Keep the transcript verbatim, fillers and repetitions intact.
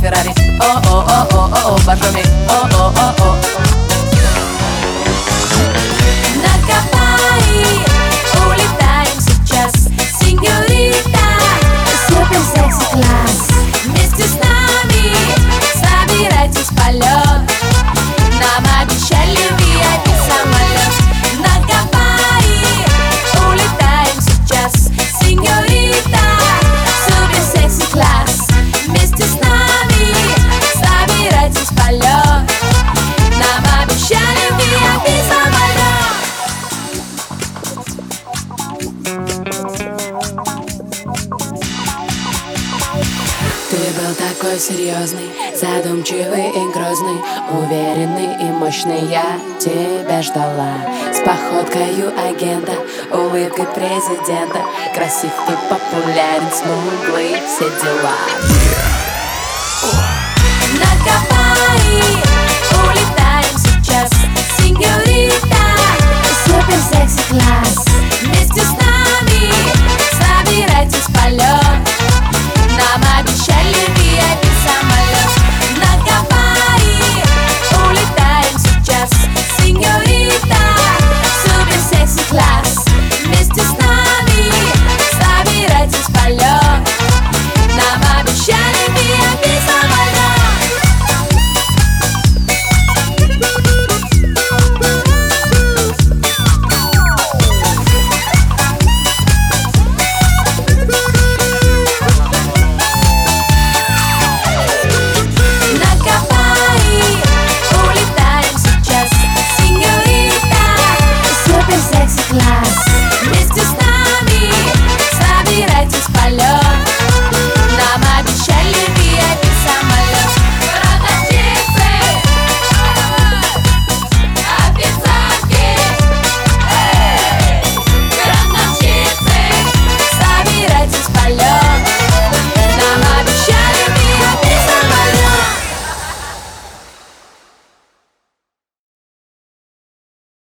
Феррари. О-о-о-о-о, божоми. О-о-о-о. На Гавайи улетаем сейчас, сеньорита. Супер секси класс. Вместе с нами собирайтесь в полет. Нам обещали ви ай пи-самолет. На Гавайи улетаем сейчас, сеньорита. Супер секси класс. Вместе с нами собирайтесь в полет. Нам обещали ви ай пи-самолет. Ты был такой серьезный, задумчивый и грозный, уверенный и мощный. Я тебя ждала с походкою агента, улыбкой президента. Красив и популярен, смуглый, все дела. На Гавайи улетаем сейчас, сеньорита. Супер секси класс. Вместе с нами